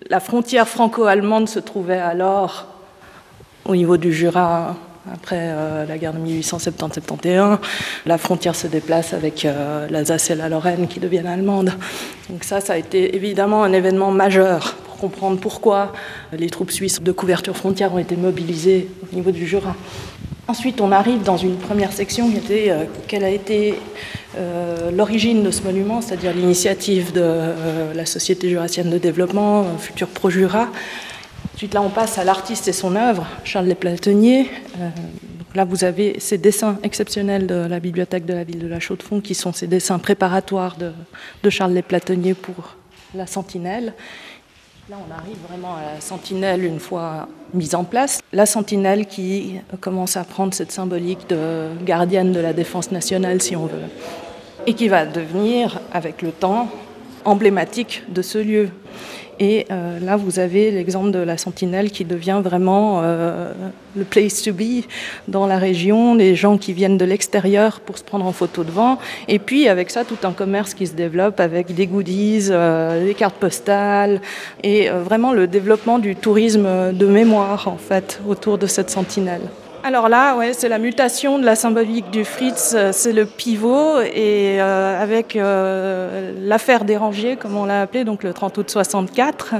La frontière franco-allemande se trouvait alors au niveau du Jura. Après la guerre de 1870-71, la frontière se déplace avec l'Alsace et la Lorraine qui deviennent allemandes. Donc ça a été évidemment un événement majeur pour comprendre pourquoi les troupes suisses de couverture frontière ont été mobilisées au niveau du Jura. Ensuite, on arrive dans une première section qui était quelle a été l'origine de ce monument, c'est-à-dire l'initiative de la Société jurassienne de développement, futur Pro-Jura. Ensuite, là, on passe à l'artiste et son œuvre, Charles Desplatoniers. Donc là, vous avez ces dessins exceptionnels de la bibliothèque de la ville de La Chaux-de-Fonds, qui sont ces dessins préparatoires de Charles Desplatoniers pour la Sentinelle. Là, on arrive vraiment à la Sentinelle une fois mise en place. La Sentinelle qui commence à prendre cette symbolique de gardienne de la défense nationale, si on veut, et qui va devenir, avec le temps, emblématique de ce lieu. Et là, vous avez l'exemple de la Sentinelle qui devient vraiment le place to be dans la région, les gens qui viennent de l'extérieur pour se prendre en photo devant. Et puis, avec ça, tout un commerce qui se développe avec des goodies, des cartes postales et vraiment le développement du tourisme de mémoire, en fait, autour de cette Sentinelle. Alors là, ouais, c'est la mutation de la symbolique du Fritz, c'est le pivot, et avec l'affaire des Rangiers, comme on l'a appelé, donc le 30 août 64,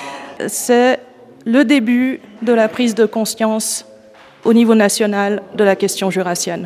c'est le début de la prise de conscience au niveau national de la question jurassienne.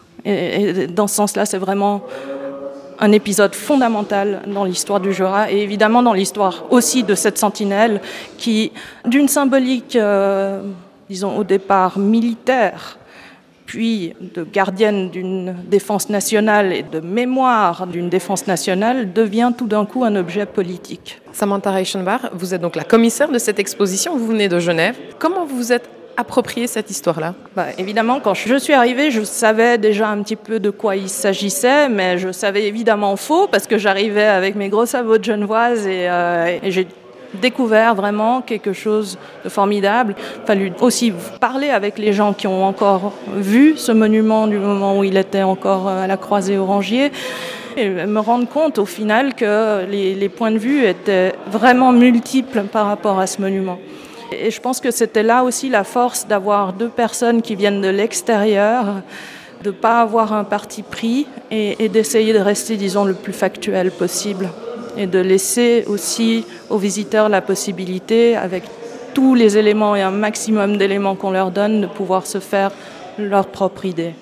Et dans ce sens-là, c'est vraiment un épisode fondamental dans l'histoire du Jura, et évidemment dans l'histoire aussi de cette Sentinelle, qui, d'une symbolique disons au départ militaire, puis de gardienne d'une défense nationale et de mémoire d'une défense nationale, devient tout d'un coup un objet politique. Samantha Reichenbach, vous êtes donc la commissaire de cette exposition, vous venez de Genève. Comment vous vous êtes approprié cette histoire-là ? Évidemment, quand je suis arrivée, je savais déjà un petit peu de quoi il s'agissait, mais je savais évidemment faux, parce que j'arrivais avec mes gros sabots de genevoise et j'ai découvert vraiment quelque chose de formidable. Il a fallu aussi parler avec les gens qui ont encore vu ce monument du moment où il était encore à la croisée Orangier et me rendre compte au final que les points de vue étaient vraiment multiples par rapport à ce monument. Et je pense que c'était là aussi la force d'avoir deux personnes qui viennent de l'extérieur, de ne pas avoir un parti pris et d'essayer de rester, disons, le plus factuel possible. Et de laisser aussi aux visiteurs la possibilité, avec tous les éléments et un maximum d'éléments qu'on leur donne, de pouvoir se faire leur propre idée.